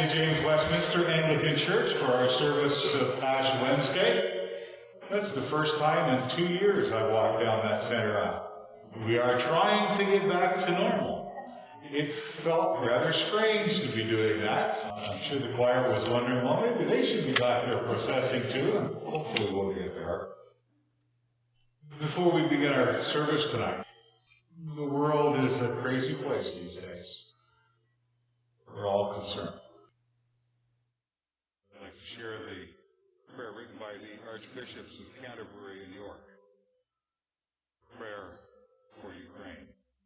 St. James Westminster Anglican Church for our service of Ash Wednesday. That's the first time in 2 years I've walked down that center aisle. We are trying to get back to normal. It felt rather strange to be doing that. I'm sure the choir was wondering, well, maybe they should be back there processing too, and hopefully we'll get there. Before we begin our service tonight, the world is a crazy place these days. We're all concerned. I'd like to share the prayer written by the Archbishops of Canterbury and York. Prayer for Ukraine.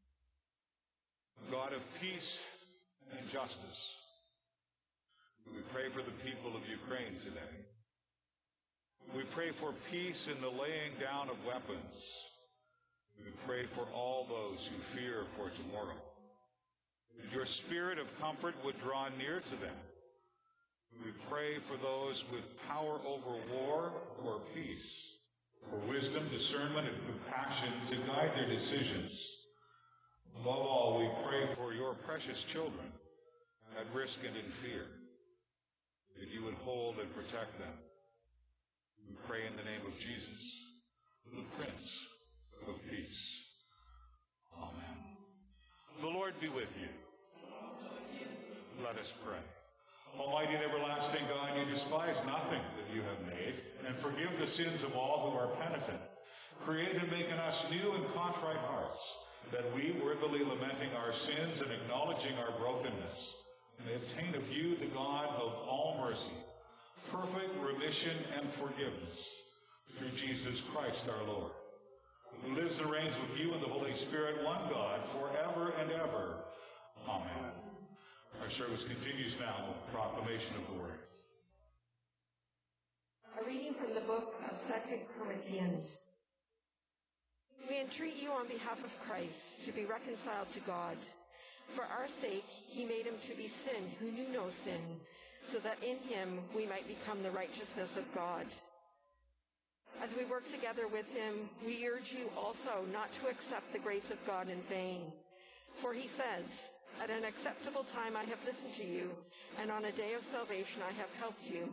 God of peace and justice, we pray for the people of Ukraine today. We pray for peace in the laying down of weapons. We pray for all those who fear for tomorrow. That your spirit of comfort would draw near to them. We pray for those with power over war or peace, for wisdom, discernment, and compassion to guide their decisions. Above all, we pray for your precious children at risk and in fear, that you would hold and protect them. We pray in the name of Jesus, the Prince of Peace. Amen. The Lord be with you. Let us pray. Almighty and everlasting God, you despise nothing that you have made, and forgive the sins of all who are penitent. Create and make in us new and contrite hearts, that we, worthily lamenting our sins and acknowledging our brokenness, may obtain of you, the God of all mercy, perfect remission and forgiveness, through Jesus Christ our Lord, who lives and reigns with you in the Holy Spirit, one God, forever and ever. Amen. Our service continues now with proclamation of the word. A reading from the book of 2 Corinthians. We entreat you on behalf of Christ to be reconciled to God. For our sake he made him to be sin who knew no sin, so that in him we might become the righteousness of God. As we work together with him, we urge you also not to accept the grace of God in vain. For he says, "At an acceptable time I have listened to you, and on a day of salvation I have helped you."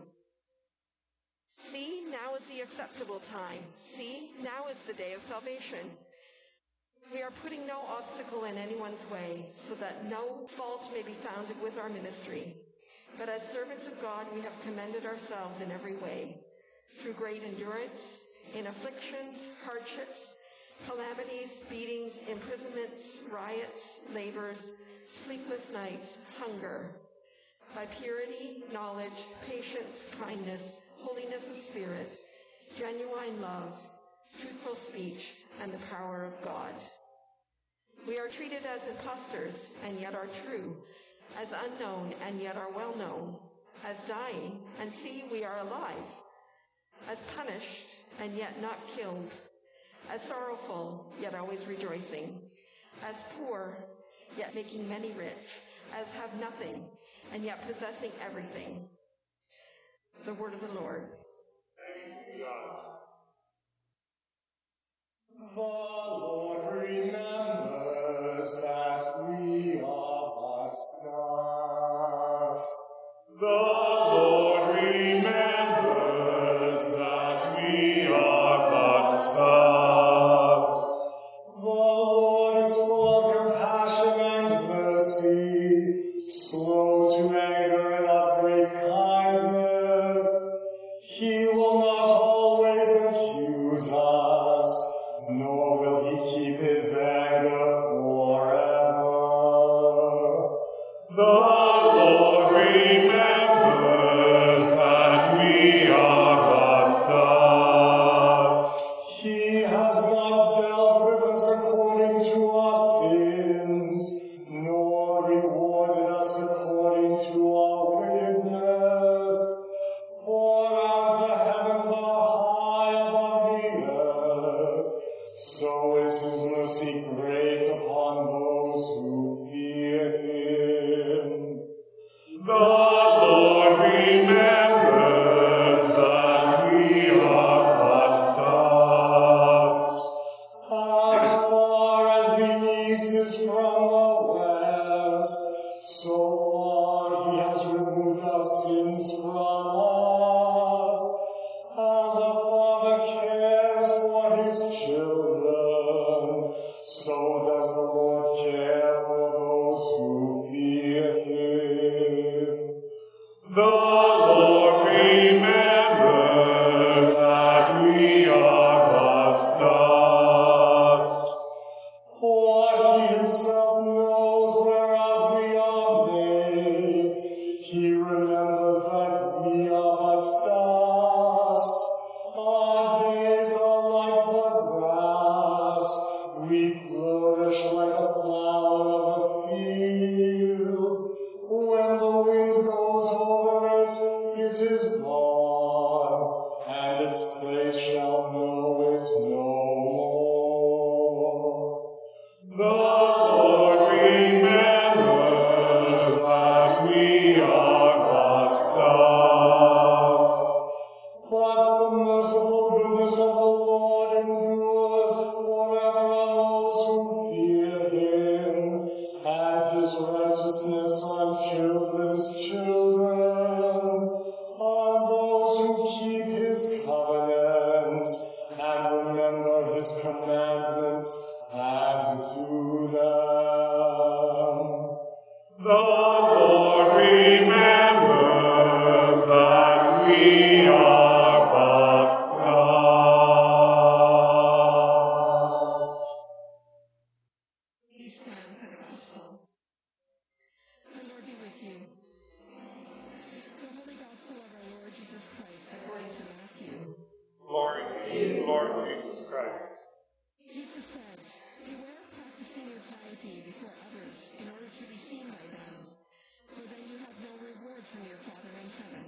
See, now is the acceptable time. See, now is the day of salvation. We are putting no obstacle in anyone's way, so that no fault may be found with our ministry. But as servants of God, we have commended ourselves in every way, through great endurance, in afflictions, hardships, calamities, beatings, imprisonments, riots, labors, sleepless nights, hunger, by purity, knowledge, patience, kindness, holiness of spirit, genuine love, truthful speech, and the power of God. We are treated as impostors, and yet are true, as unknown, and yet are well known, as dying, and see, we are alive, as punished, and yet not killed, as sorrowful, yet always rejoicing, as poor, yet making many rich, as have nothing, and yet possessing everything. The word of the Lord. Thanks be to God. The Lord remembers that we are but dust. The Lord remembers that we are but dust. The Lord is full of compassion and mercy, slow to anger and of great kindness. He will not always accuse us, nor will he keep his anger forever. The Lord remembers that we are but dust. He has not dealt with us according to our sins, nor rewarded us according to our wickedness. For as the heavens are high above the earth, so is his mercy great upon those who fear him. The Lord remembers that we are but dust. As far as the east is from the west, so far he has removed The Lord remembers that we are but dust, for he himself knows whereof we are made. He remembers that we are but dust. Our days are like the grass. We flourish like a flower of the field. When the wind goes over it, it is gone, and its place shall know it no more. The Lord remembers that we are but dust. But the merciful goodness of the Lord endures forever on those who fear him, and his righteousness on children's children, on those who keep his covenant, and remember his commandments, and do them. The Lord remembers that we are but dust. Please stand for the gospel. The Lord be with you. The Holy Gospel of our Lord Jesus Christ according to Matthew. Glory to you, Lord Jesus Christ. Jesus said, "Beware of practicing your piety before others in order to be seen by them, for then you have no reward from your Father in heaven.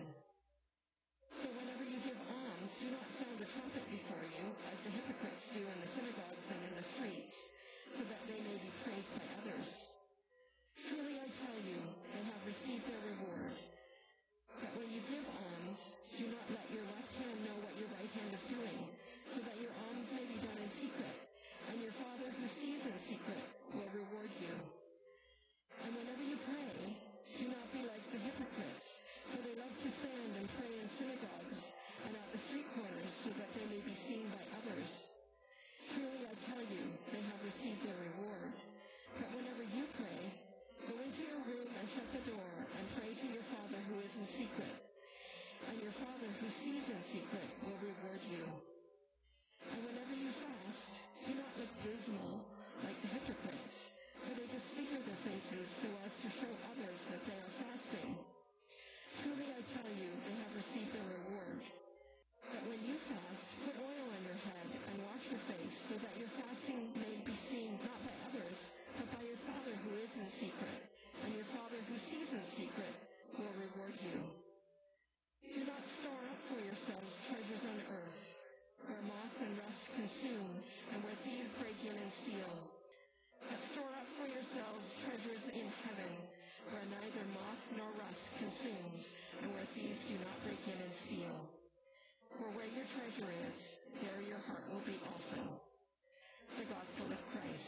So whenever you give alms, do not sound a trumpet before you, as the hypocrites do in the synagogues and in the streets, so that they may be praised by others. Truly I tell you, they have received their reward. But when you give alms, do not let your left hand know what your right hand is doing, so that your alms may be done in secret, and your Father who sees in secret will reward you. And whenever you pray, do not be like the hypocrites, for they love to stand and pray in synagogues and at the street corners, so that they may be seen by others. Truly I tell you, they have received their reward. But whenever you pray, go into your room and shut the door, and pray to your Father who is in secret. And your Father who sees in secret will reward you. And whenever you fast, do not look dismal like the hypocrites, for they disfigure their faces so as to show others that they are fasting. Truly I tell you, they have received their reward. But when you fast, put oil on your head and wash your face, so that your fasting may be seen not by others, but by your Father who is in secret. And your Father who sees in secret will reward you. Do not store up for yourselves treasures on earth, where moth and rust consume, and where thieves break in and steal. But store up for yourselves treasures in heaven, where neither moth nor rust consumes, and where thieves do not break in and steal. For where your treasure is, there your heart will be also. The Gospel of Christ.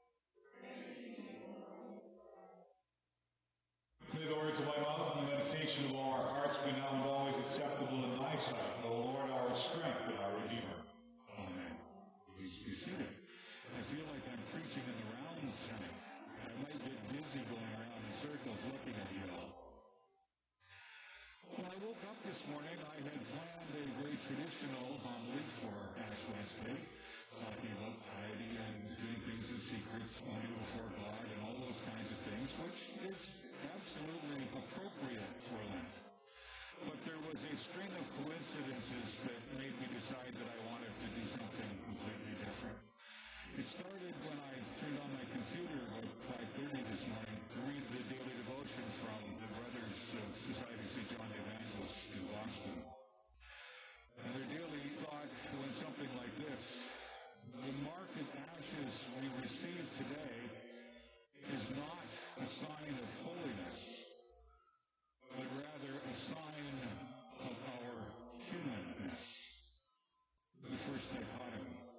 May the words of my mouth and the meditation of all our hearts be now and always acceptable in thy sight, O Lord, our strength and our Redeemer. Amen. Please be seated. I feel like I'm preaching in the rounds tonight. I might get dizzy going around in circles looking at you all. When I woke up this morning, I had planned a very traditional homily for Ash Wednesday, talking about piety and doing things in secret, pointing before God, and all those kinds of things, which is absolutely appropriate for Lent. But there was a string of coincidences that made me decide that I wanted to do something completely different. It started when I turned on my computer about 5:30 this morning to read the daily devotion from the Brothers of Society of St. John the Evangelist in Boston. And their daily thought went something like this: the mark of ashes we receive today is not a sign of holiness, but rather a sign of our humanness. The first dichotomy.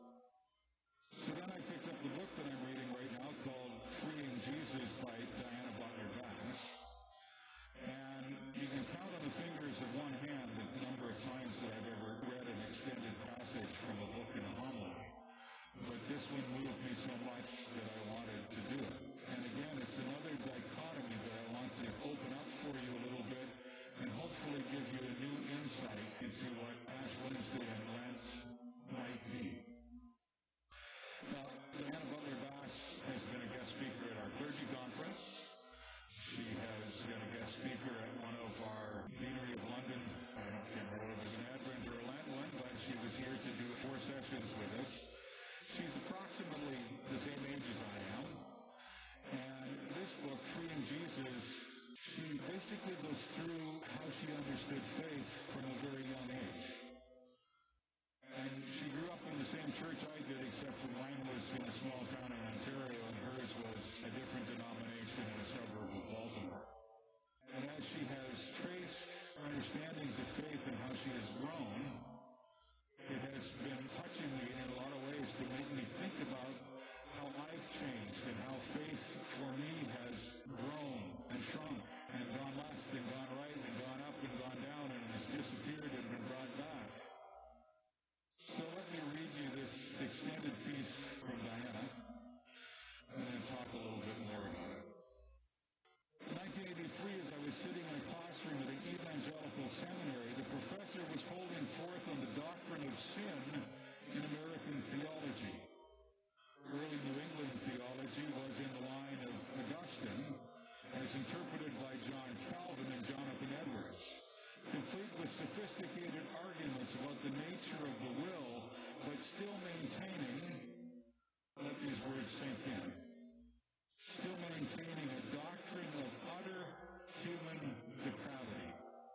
through how she understood faith from a very young age. And she grew up in the same church I did, except for mine was in a small town in Ontario, and hers was a different denomination in a suburb of Baltimore. And as she has traced her understandings of faith and how she has grown, it has been touching me in a lot of ways to make me think about how I've changed and how faith for me has grown and shrunk and gone left and gone right and gone up and gone down and has disappeared and been brought back. So let me read you this extended piece from Diana and then talk a little bit more about it. In 1983, as I was sitting in a classroom at an evangelical seminary, the professor was holding forth on the doctrine of sin in American theology. Early New England theology was in the line of Augustine, as interpreted by John Calvin and Jonathan Edwards, complete with sophisticated arguments about the nature of the will, but still maintaining, let these words sink in, still maintaining a doctrine of utter human depravity.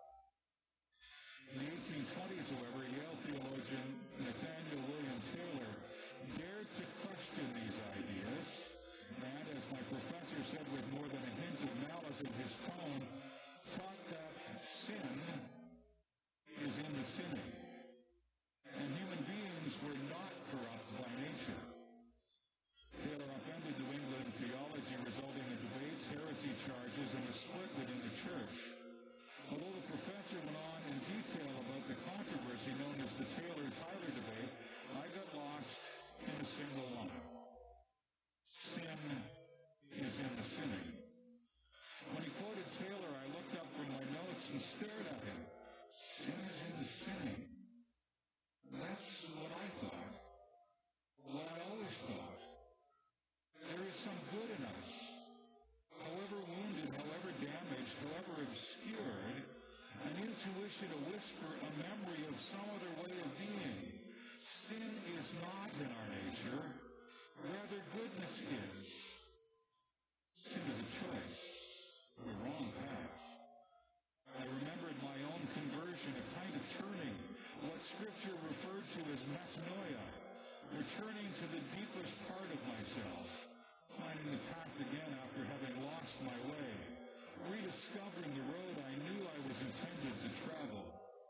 In the 1820s, however, Yale theologian Nathaniel William Taylor dared to question these ideas, and, as my professor said with more than a hint of malice in his tone, taught that sin is in the sinning, and human beings were not corrupt by nature. Taylor upended New England theology, resulting in debates, heresy charges, and a split within the church. Although the professor went on in detail about the controversy known as the Taylor-Tyler debate, I got lost in a single line. Sin is in the sinning. When he quoted Taylor, I looked up from my notes and stared at him. Sin is in the sinning. That's what I thought. What I always thought. There is some good in us. However wounded, however damaged, however obscured, an intuition, a whisper, a memory of some other way of being. Sin is not in our nature. Rather, goodness is. Sin is a choice, a wrong path. I remembered my own conversion, a kind of turning, what Scripture referred to as metanoia, returning to the deepest part of myself, finding the path again after having lost my way, rediscovering the road I knew I was intended to travel.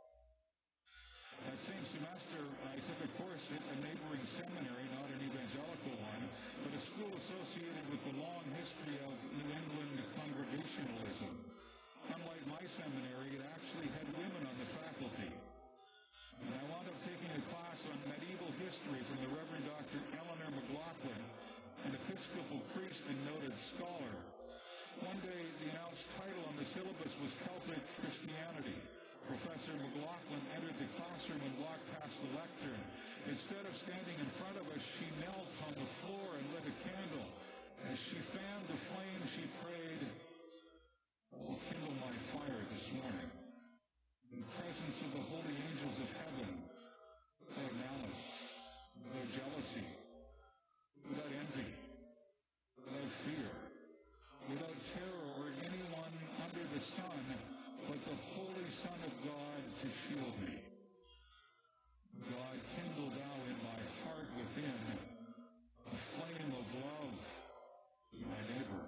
That same semester, I took a course at a neighboring seminary, not an evangelical one, but a school associated with the long history of New England Congregationalism. Unlike my seminary, it actually had women on the faculty. And I wound up taking a class on medieval history from the Reverend Dr. Eleanor McLaughlin, an Episcopal priest and noted scholar. One day, the announced title on the syllabus was Celtic Christianity. Professor McLaughlin entered the classroom and walked past the lectern. Instead of standing in front of us, she knelt on the floor and lit a candle. As she fanned the flame, she prayed, "Oh, kindle my fire this morning, in the presence of the holy angels of heaven, without malice, without jealousy, without envy, without fear, without terror or anyone under the sun, but the Holy Son of God to shield me. God, kindle thou in my heart within a flame of love to my neighbor."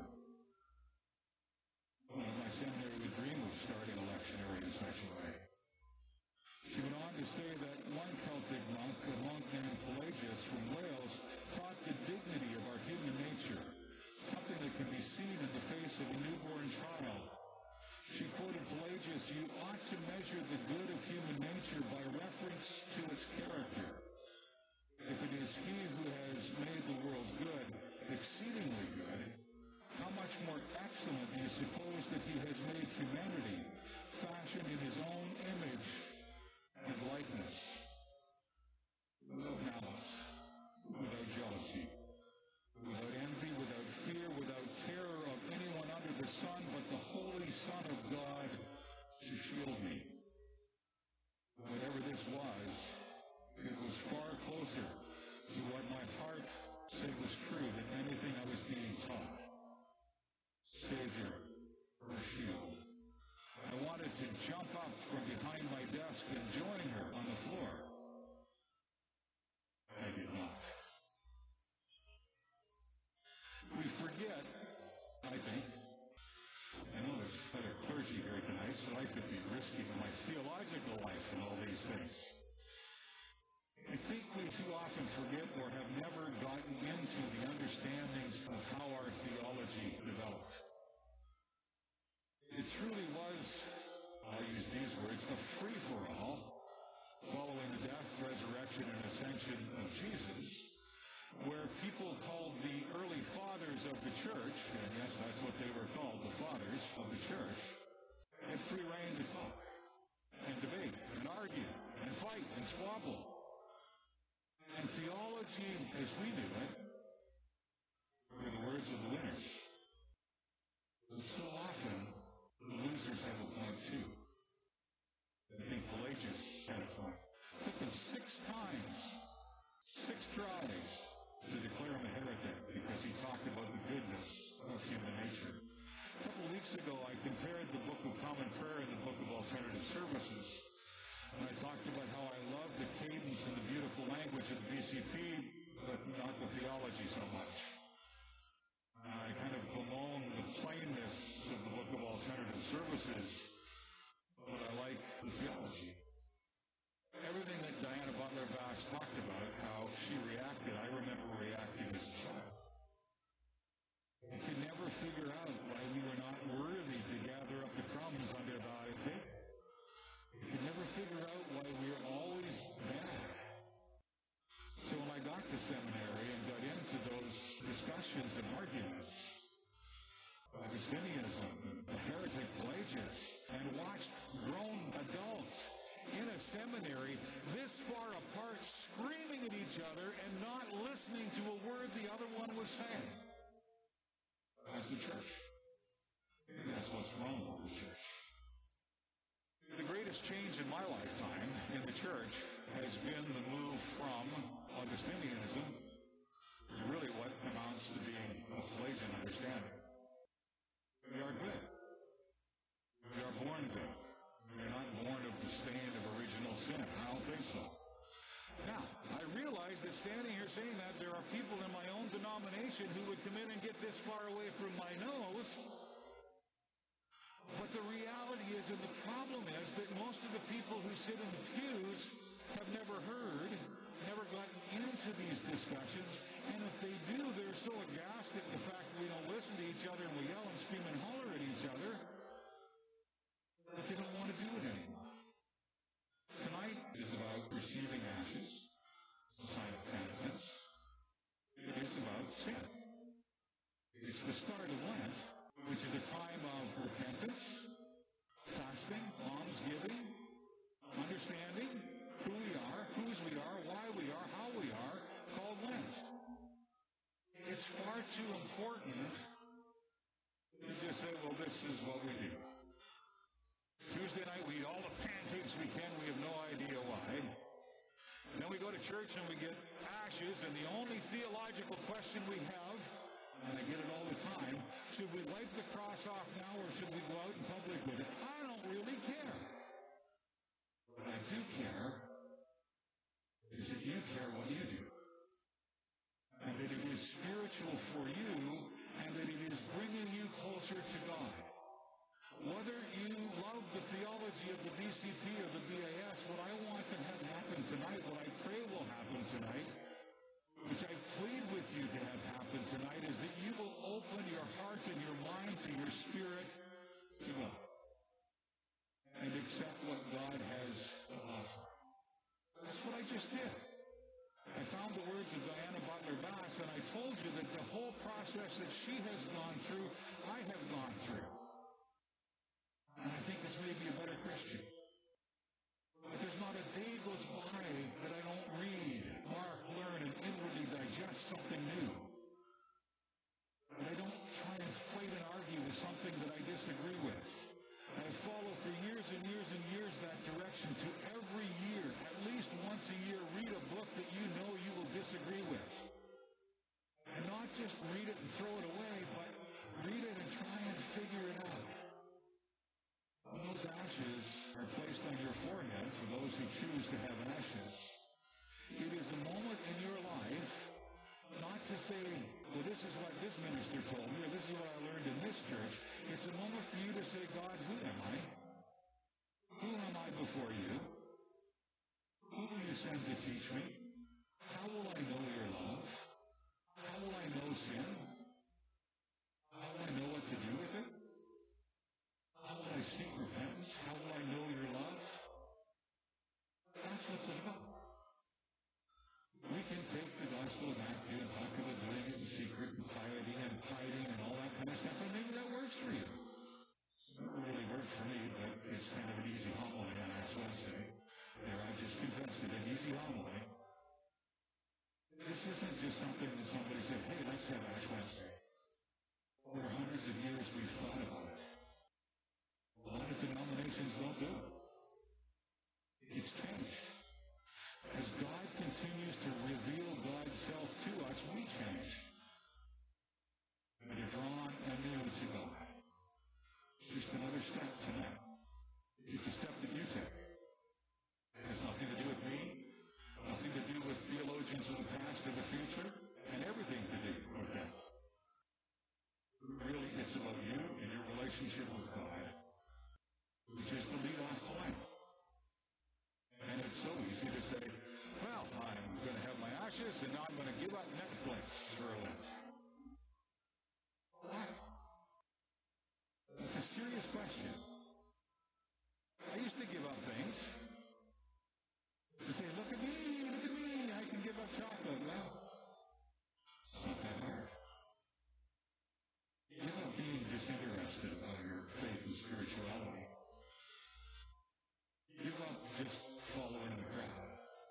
One of my seminary would dream of starting a lectionary in such a way. She went on to say that one Celtic monk, a monk named Pelagius from Wales, taught the dignity of our human nature, something that can be seen in the face of a newborn child. She quoted Pelagius, "You ought to measure the good of human nature by reference to its character. If it is he who has made the world good, exceedingly good, how much more excellent do you suppose that he has made humanity, fashioned in his own image and likeness, without malice, without jealousy, without envy, without fear, without terror of anyone under the sun, but the Holy Son of God to shield me." Whatever this was, it was far closer to what my heart said was true than anything I was being taught. Savior, or shield. I jump up from behind my desk and join her on the floor. I did not. We forget, I think, I know there's other clergy here tonight, so I could be risking my theological life and all these things. I think we too often forget or have never gotten into the understandings of how our theology developed. It truly was, I'll use these words, a free-for-all following the death, resurrection, and ascension of Jesus, where people called the early fathers of the church, and yes, that's what they were called, the fathers of the church, had free rein to talk and debate and argue and fight and squabble. And theology, as we knew it, were the words of the winners. And so often, the losers have a point too. I think Pelagius had a point. It took them 6 times, 6 tries, to declare him a heretic because he talked about the goodness of human nature. A couple of weeks ago, I compared the Book of Common Prayer and the Book of Alternative Services. And I talked about how I love the cadence and the beautiful language of the BCP, but not the theology so much. I kind of bemoan the plainness of the Book of Alternative Services, but I like the theology. Everything that Diana Butler-Bass talked about, how she reacted, I remember reacting as a child. I could never figure out why we were not worthy to gather up the crumbs under the table. I could never figure out why we were always bad. So when I got to seminary and got into those discussions and arguments, Augustinianism, the heretic Pelagius, and watched grown adults in a seminary this far apart screaming at each other and not listening to a word the other one was saying. That's the church. That's what's wrong with the church. The greatest change in my lifetime in the church has been the move from Augustinianism to really what amounts to being a Pelagian understanding. We are good. We are born good. We are not born of the stain of original sin. I don't think so. Now, I realize that standing here saying that, there are people in my own denomination who would come in and get this far away from my nose. But the reality is, and the problem is, that most of the people who sit in the pews have never heard, never gotten into these discussions, and if they do, they're so aghast at the fact that we don't listen to each other and we yell and scream and holler at each other that they don't want to do it anymore. Tonight is about receiving ashes, a sign of penitence. It is about sin. It's the start of Lent, which is a time of repentance, fasting, almsgiving, understanding who we are, whose we are, why we are, how we are, called Lent. It's far too important to just say, well, this is what we do. Tuesday night, we eat all the pancakes we can. We have no idea why. And then we go to church and we get ashes, and the only theological question we have, and I get it all the time, should we wipe the cross off now or should we go out in public with it? I don't really care. What I do care is that you care what you do. And that it is spiritual for you, and that it is bringing you closer to God. Whether you love the theology of the BCP or the BAS, what I want to have happen tonight, what I pray will happen tonight, which I plead with you to have happen tonight, is that you will open your heart and your mind to your spirit to God and accept what God has to offer. That's what I just did. I found the words of Diana Butler-Bass, and I told you that the whole process that she has gone through, I have gone through. And I think this may be a better Christian. But there's not a day goes by that I don't read, mark, learn, and inwardly digest something new. That I don't try and fight and argue with something that I disagree with. I follow for years and years and years that direction to every year, at least once a year, read a book that you know you will disagree with. And not just read it and throw it away, but read it and try and figure it out. Those ashes pastor told me, or this is what I learned in this church, it's a moment for you to say, God, who am I? Who am I before you? Who will you send to teach me? How will I know your love? How will I know sin? How will I know what to do with it? How will I seek repentance? How will I know your love? That's what it's about. We can take the Gospel of Matthew and talk about doing it in secret and piety and all that kind of stuff, and maybe that works for you. It's never really worked for me, but it's kind of an easy homily on Ash Wednesday. There, I just confessed it, an easy homily. This isn't just something that somebody said, hey, let's have Ash Wednesday. For hundreds of years we've thought about it. A lot of denominations don't do it. It's changed. As God continues to reveal God's self to us, we change. We're drawn anew to God. Just another step tonight. It's a step that you take. It has nothing to do with me, nothing to do with theologians of the past or the future, and everything to do with that. Really, it's about you and your relationship with God, which is the lead-off point. And it's so easy to say, well, I'm going to have my ashes, and now I'm going to give up Netflix for a Lent. What? That's a serious question. I used to give up things. To say, look at me, I can give up chocolate. Well, it's not that hard. Give up being disinterested about your faith and spirituality. Give up just following the crowd.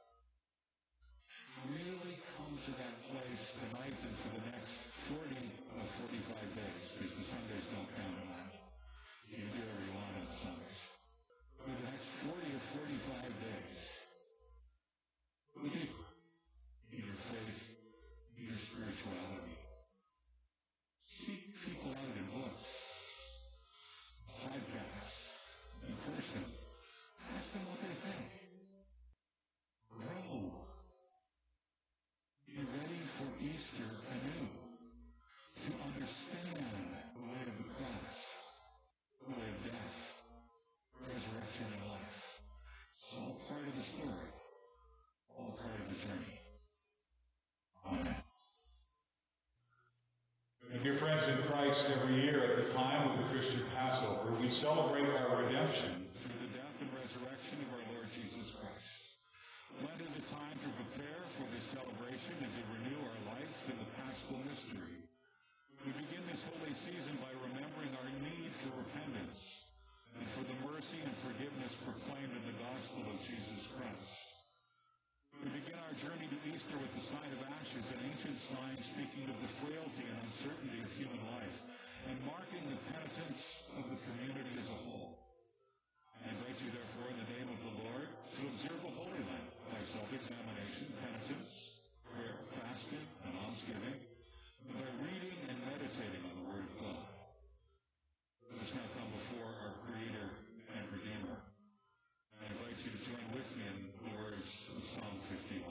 Really come to that place tonight and for the next 40 or 45 days, because the Sundays don't count on that. You can do whatever you want on the Sundays. For the next 40 or 45 days, go deeper in your faith, in your spirituality. Seek people out in books, podcasts, in person. Ask them what they think. Grow. Be ready for Easter anew. To understand the way of the cross, the way of death, resurrection and life. It's all part of the story. All part of the journey. Amen. And dear friends in Christ, every year at the time of the Christian Passover, we celebrate our redemption through the death and resurrection of our Lord Jesus Christ. Lent is a time to prepare for this celebration and to renew our life in the Paschal mystery. We begin this holy season by remembering our need for repentance and for the mercy and forgiveness proclaimed in the gospel of Jesus Christ. We begin our journey to Easter with the sign of ashes, an ancient sign speaking of the frailty and uncertainty of human life, and marking the penitence of the community as a whole. I invite you, therefore, in the name of the Lord, to observe a holy Lent by self-examination, penitence, prayer, fasting, and almsgiving, and by reading and meditating on the Word of God. Let us now come before our Creator and Redeemer. I invite you to join with me in the words of Psalm 51.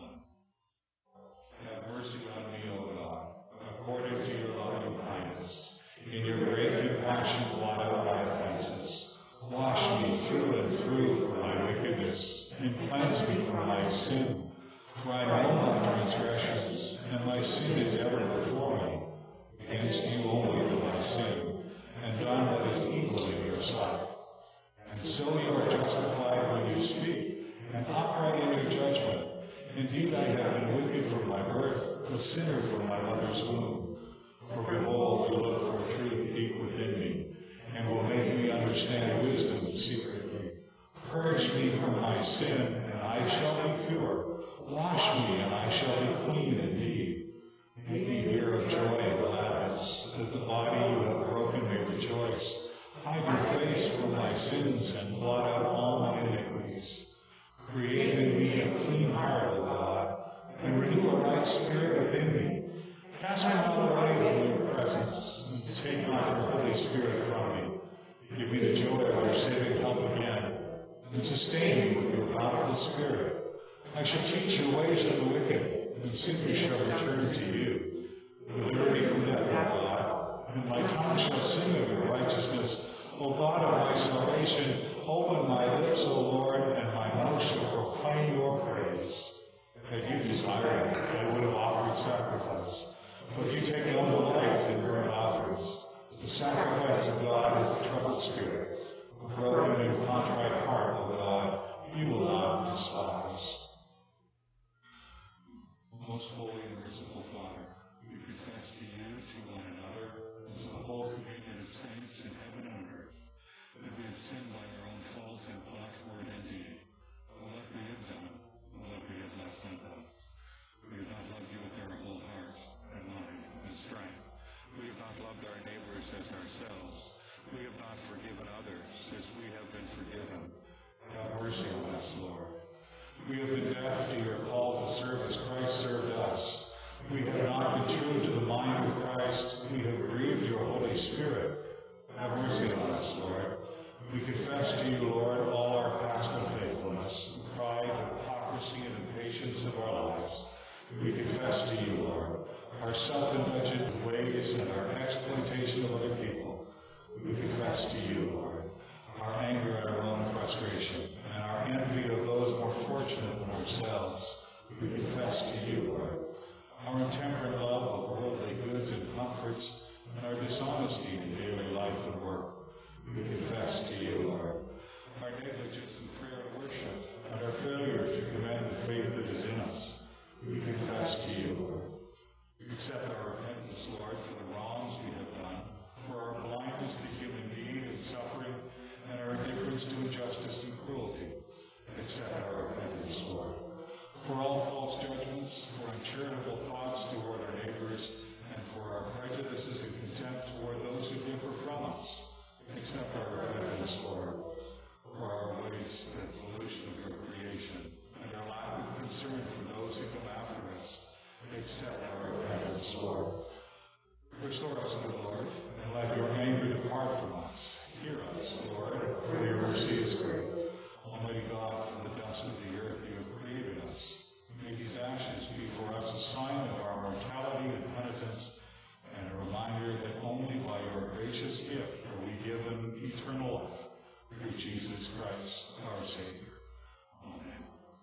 Have mercy on me, O God, according to your loving kindness. In your great compassion, blot out my offenses. Wash me through and through from my wickedness, and cleanse me from my sin. For I know my transgressions, and my sin is ever before me. Against you only have I sinned, and done what is evil in your sight. And so you are justified when you speak, and upright in your judgment. Indeed, I have been wicked from my birth, a sinner from my mother's womb. For behold, you look for truth deep within me, and will make me understand wisdom secretly. Purge me from my sin, and I shall be pure. Wash me, and I shall be clean indeed. Make me hear of joy and gladness, that the body you have broken may rejoice. Hide your face from my sins, and blot out all my iniquities. Create in me a clean heart, O God, and renew a right spirit within me. Cast me not away from your presence, and take not your Holy Spirit from me. Give me the joy of your saving help again, and sustain me with your powerful Spirit. I shall teach your ways to the wicked, and sinners shall return to you. Deliver me from death, O God, and my tongue shall sing of your righteousness. O God of my salvation, open my lips, O Lord, and my mouth shall proclaim your praise. Had you desired it, I would have offered sacrifice. But you take no delight in burnt offerings. The sacrifice of God is a troubled spirit. A broken and contrite heart, O God, you will not despise. Most holy and merciful Father, we confess to you, to one another, to the whole communion of saints in heaven and earth, that we have sinned by our own faults in thought, word, and deed, what we have done, and what we have left undone. We have not loved you with our whole heart, and mind, and strength. We have not loved our neighbors as ourselves. We have not forgiven others as we have been forgiven. Have mercy on us, Lord. We have been deaf to your call to serve as Christ served us. We have not been true to the mind of Christ. We have grieved your Holy Spirit. Have mercy on us, Lord. We confess to you, Lord, all our past unfaithfulness, the pride, hypocrisy, and impatience of our lives. We confess to you, Lord, our self-indulgent ways and our exploitation of other people. We confess to you, Lord, our anger at our own frustration, and our envy of those more fortunate than ourselves. We confess to you, Lord, our intemperate love of worldly goods and comforts, and our dishonesty in daily life and work. We confess to you, Lord, our negligence in prayer and worship, and our failure to commend the faith that is in us. We confess to you, Lord. Accept our repentance, Lord, for the wrongs we have done, for our blindness to human need and suffering, and our indifference to injustice and cruelty. Accept our repentance, Lord, for all false judgments, for uncharitable thoughts toward our neighbors, and for our prejudices and contempt toward those who differ from us. Accept our repentance, Lord, for our waste and pollution of your creation, and our lack of concern for those who come after us. Accept our repentance, Lord. Restore us, O Lord, and let your anger depart from us. Hear us, Lord, for your mercy is great. Almighty God, from the dust of the earth you have created us. May these ashes be for us a sign of our mortality and penitence, and a reminder that only by your gracious gift are we given eternal life through Jesus Christ, our Savior. Amen.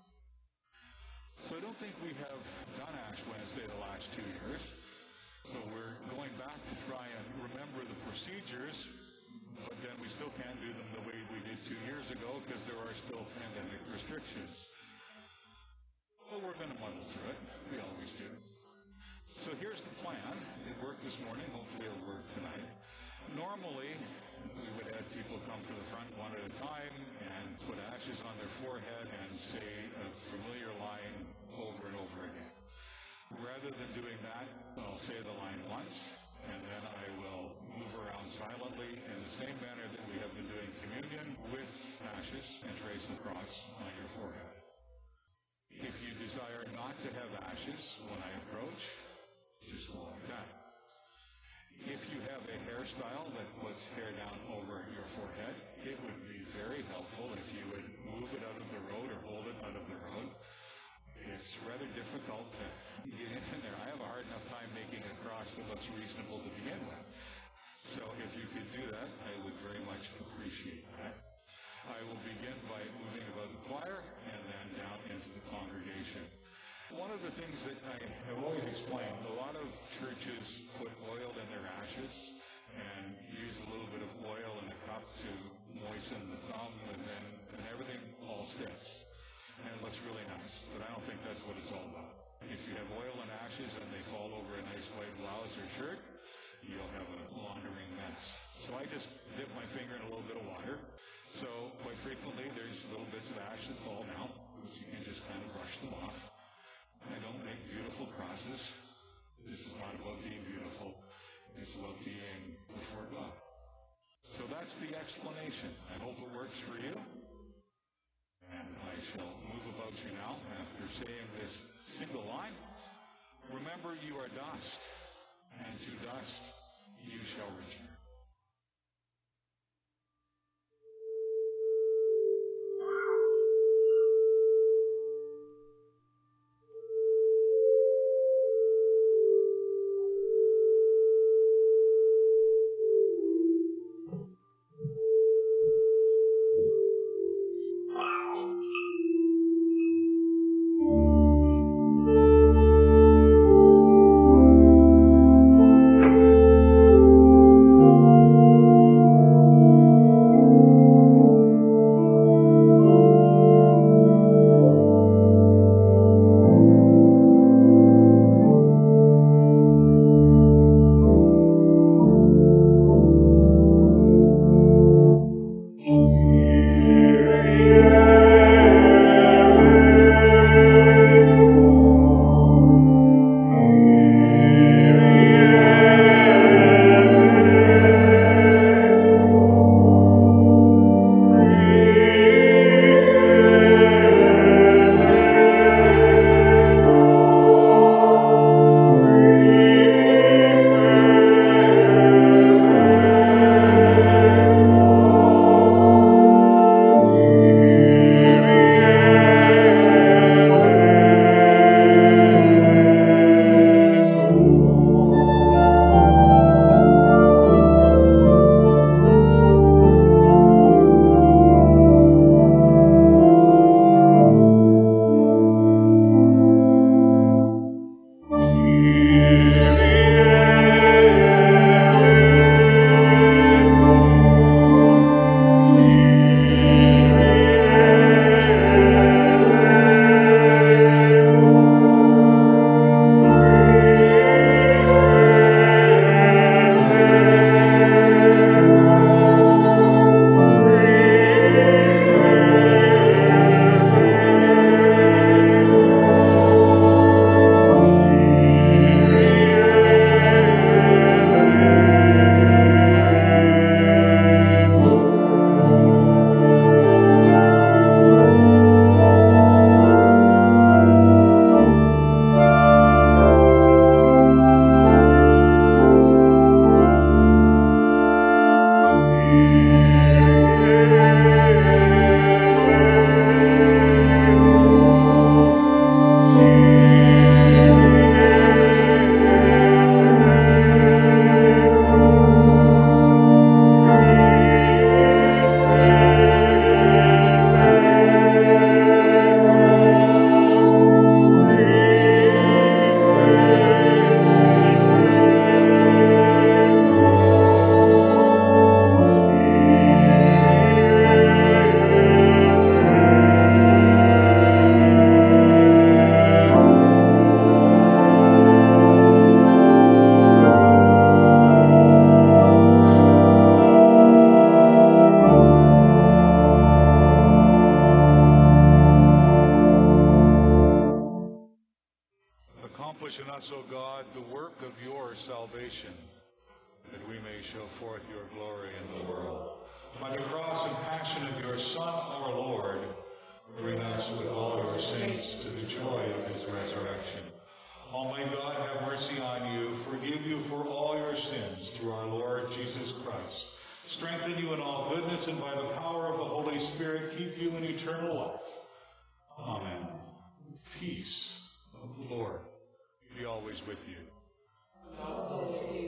So I don't think we have done Ash Wednesday the last 2 years. So we're going back to try and remember the procedures, but then we still can't do them the way we did 2 years ago because there are still pandemic restrictions. Well, we're going to muddle through it. We always do. So here's the plan. It worked this morning. Hopefully it'll work tonight. Normally, we would have people come to the front one at a time and put ashes on their forehead and say a familiar line over and over again. Rather than doing that, I'll say the line once, and then I will move around silently in the same manner that we have been doing communion with ashes and trace the cross on your forehead. If you desire not to have ashes when I approach, just go like that. If you have a hairstyle that puts hair down over your forehead, it would be very helpful if you would move it out of the road or hold it out of the road. It's rather difficult to get in there. I have a hard enough time making a cross that looks reasonable to begin with. So if you could do that, I would very much appreciate that. I will begin by moving about the choir and then down into the congregation. One of the things that I have always explained, a lot of churches put oil in their ashes and use a little bit of oil in a cup to moisten the thumb, and everything all sticks. And it looks really nice, but I don't think that's what it's all about. If you have oil and ashes and they fall over a nice white blouse or shirt, you'll have a laundering mess. So I just dip my finger in a little bit of water. So quite frequently there's little bits of ash that fall down, which you can just kind of brush them off. I don't make beautiful crosses. This is not about being beautiful. It's about being before God. So that's the explanation. I hope it works for you. And I shall move about you now after saying this single line. Remember, you are dust, and to dust you shall return. Accomplish in us, O God, the work of your salvation, that we may show forth your glory in the world. By the cross and passion of your Son, our Lord, bring us with all your saints to the joy of his resurrection. Almighty God, have mercy on you, forgive you for all your sins through our Lord Jesus Christ. Strengthen you in all goodness, and by the power of the Holy Spirit, keep you in eternal life. Amen. Peace of the Lord be always with you. Also with you.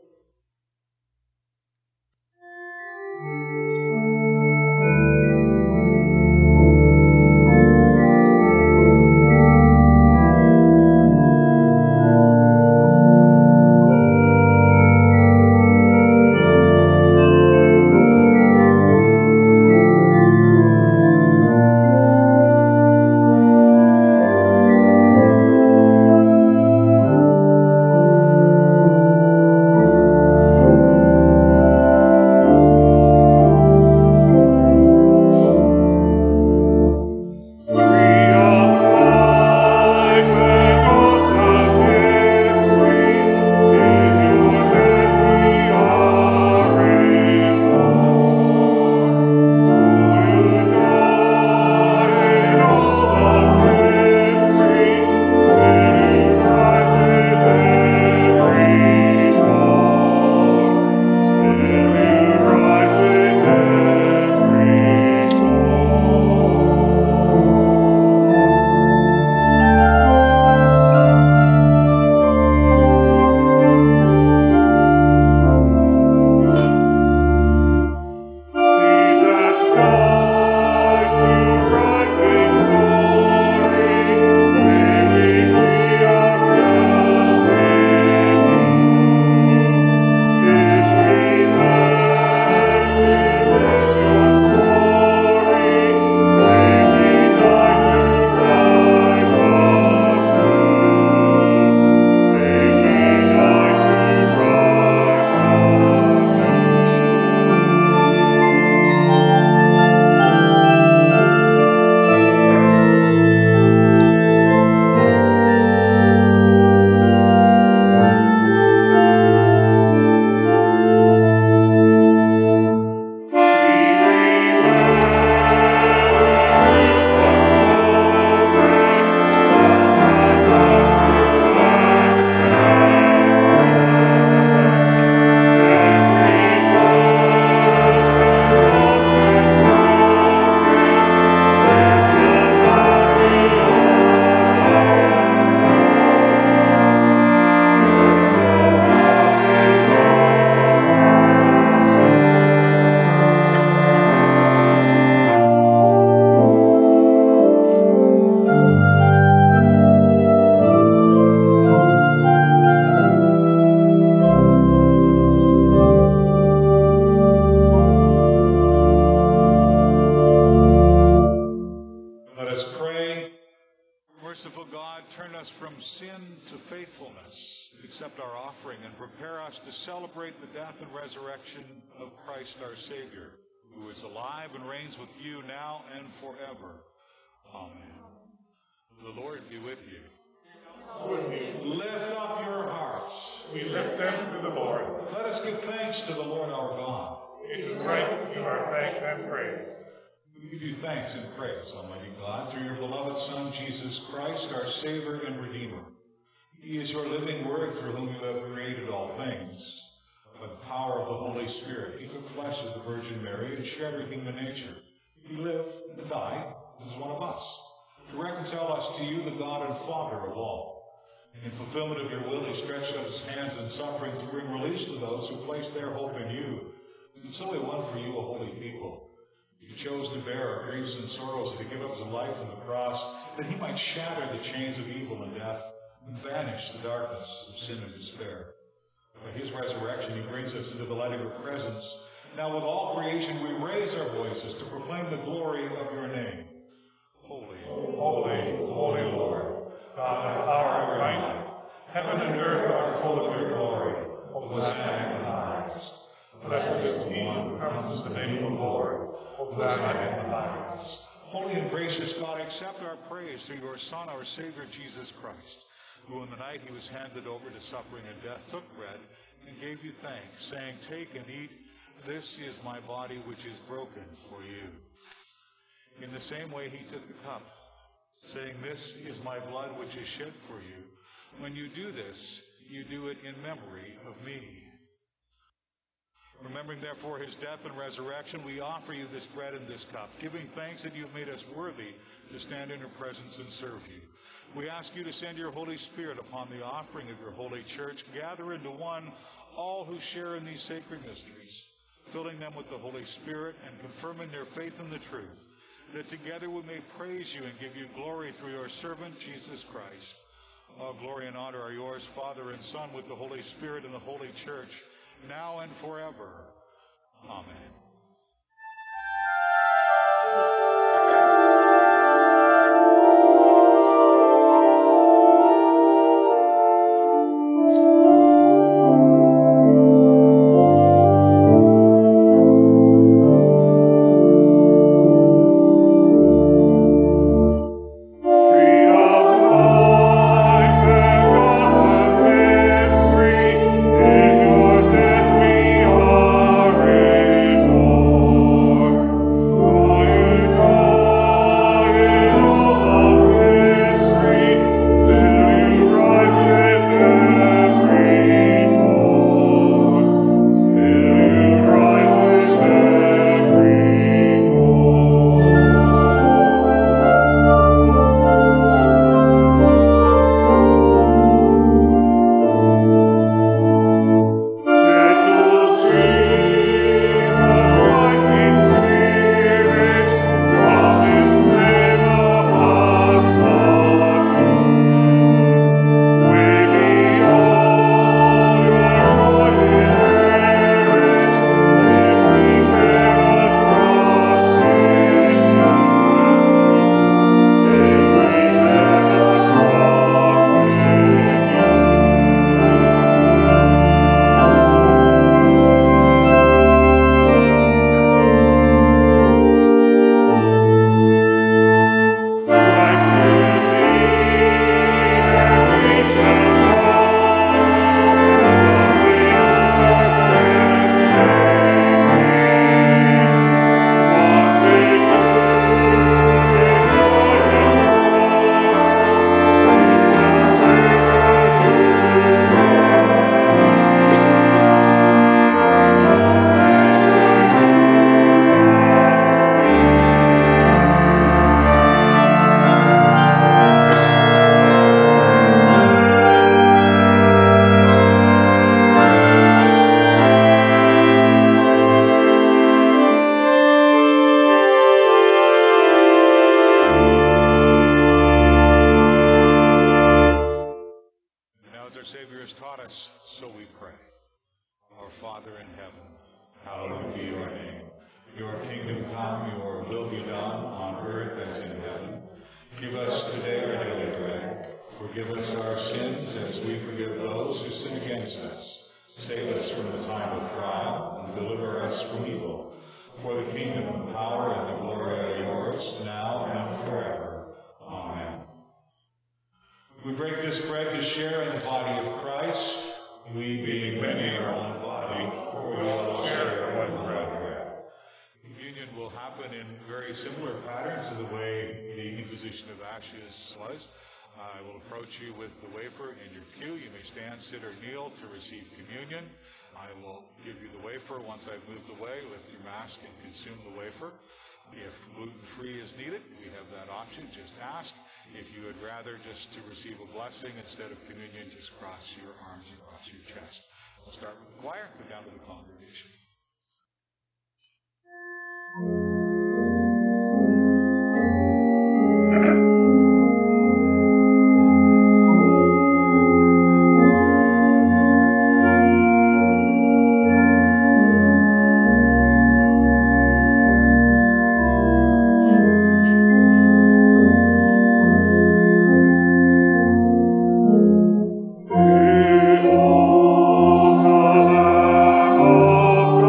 To celebrate the death and resurrection of Christ our Savior, who is alive and reigns with you now and forever. Amen. The Lord be with you. With you. Lift up your hearts. We lift them to the Lord. Let us give thanks to the Lord our God. It is right to give our thanks and praise. We give you thanks and praise, Almighty God, through your beloved Son, Jesus Christ, our Savior and Redeemer. He is your living Word, through whom you have created all things. By the power of the Holy Spirit, he took flesh of the Virgin Mary and shared her human nature. He lived and died as one of us, to reconcile us to you, the God and Father of all. In fulfillment of your will, he stretched out his hands in suffering to bring release to those who place their hope in you. And so he won for you a holy people. He chose to bear our griefs and sorrows and to give up his life on the cross, that he might shatter the chains of evil and death, and banish the darkness of sin and despair. By his resurrection, he brings us into the light of your presence. Now with all creation, we raise our voices to proclaim the glory of your name. Holy, holy, holy Lord, God of power and might, heaven and earth are full of your glory. Hosanna in the highest. Blessed is the one who comes in the name of the Lord. Hosanna in the highest. Holy and gracious God, accept our praise through your Son, our Savior, Jesus Christ, who in the night he was handed over to suffering and death, took bread and gave you thanks, saying, "Take and eat. This is my body which is broken for you." In the same way he took the cup, saying, "This is my blood which is shed for you. When you do this, you do it in memory of me." Remembering therefore his death and resurrection, we offer you this bread and this cup, giving thanks that you have made us worthy to stand in your presence and serve you. We ask you to send your Holy Spirit upon the offering of your holy church, gather into one all who share in these sacred mysteries, filling them with the Holy Spirit and confirming their faith in the truth, that together we may praise you and give you glory through your servant, Jesus Christ. All glory and honor are yours, Father and Son, with the Holy Spirit and the Holy Church, now and forever. Amen. You with the wafer in your pew. You may stand, sit, or kneel to receive communion. I will give you the wafer once I've moved away. Lift your mask and consume the wafer. If gluten-free is needed, we have that option. Just ask. If you would rather just to receive a blessing instead of communion, just cross your arms across your chest. We'll start with the choir, go down to the congregation. Oh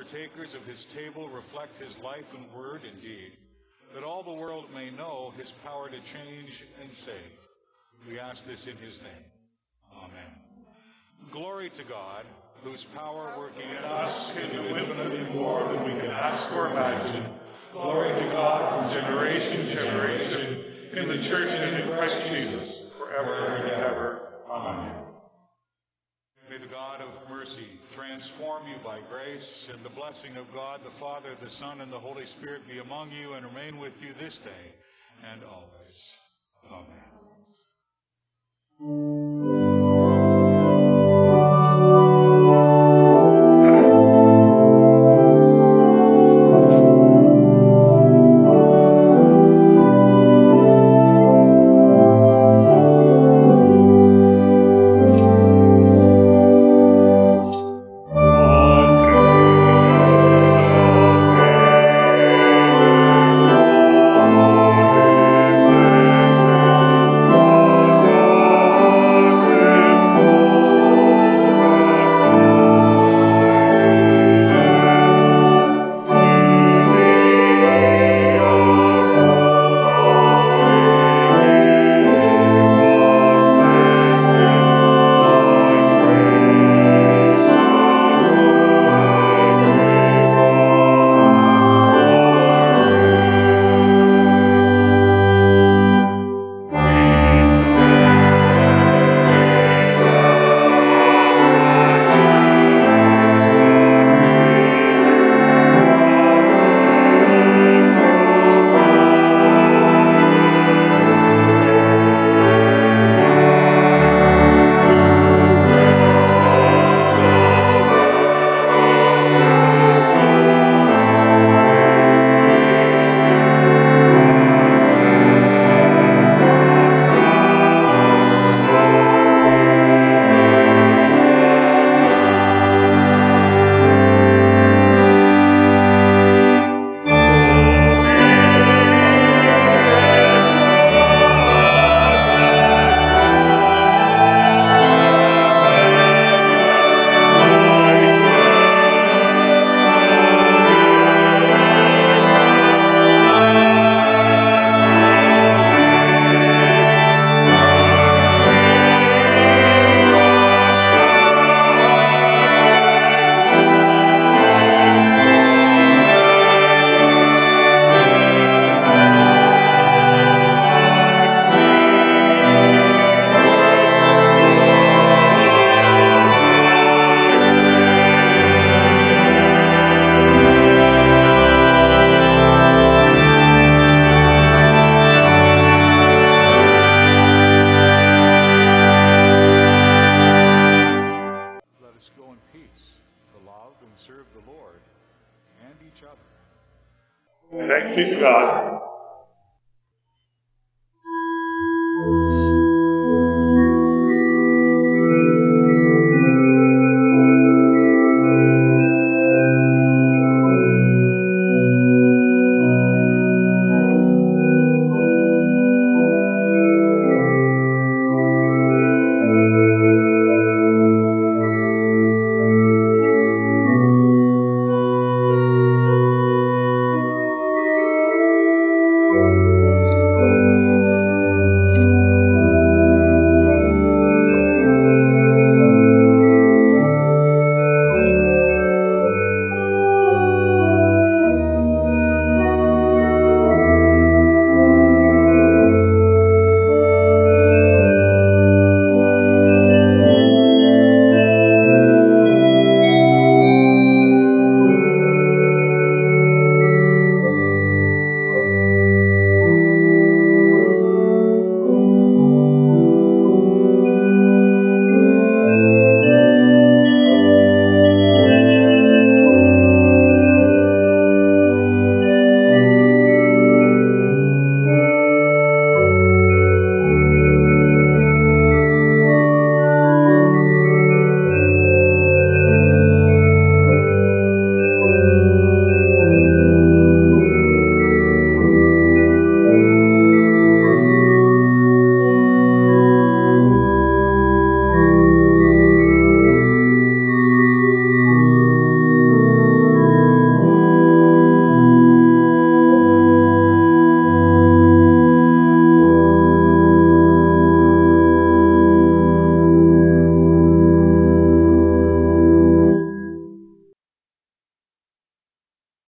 partakers of his table reflect his life and word and deed, that all the world may know his power to change and save. We ask this in his name. Amen. Glory to God, whose power working in us can do infinitely more than we can ask or imagine. Glory to God from generation to generation, in the church and in Christ Jesus, forever and ever. Amen. May the God of mercy transform you by grace, and the blessing of God, the Father, the Son, and the Holy Spirit be among you and remain with you this day and always. Amen. Thanks be to God.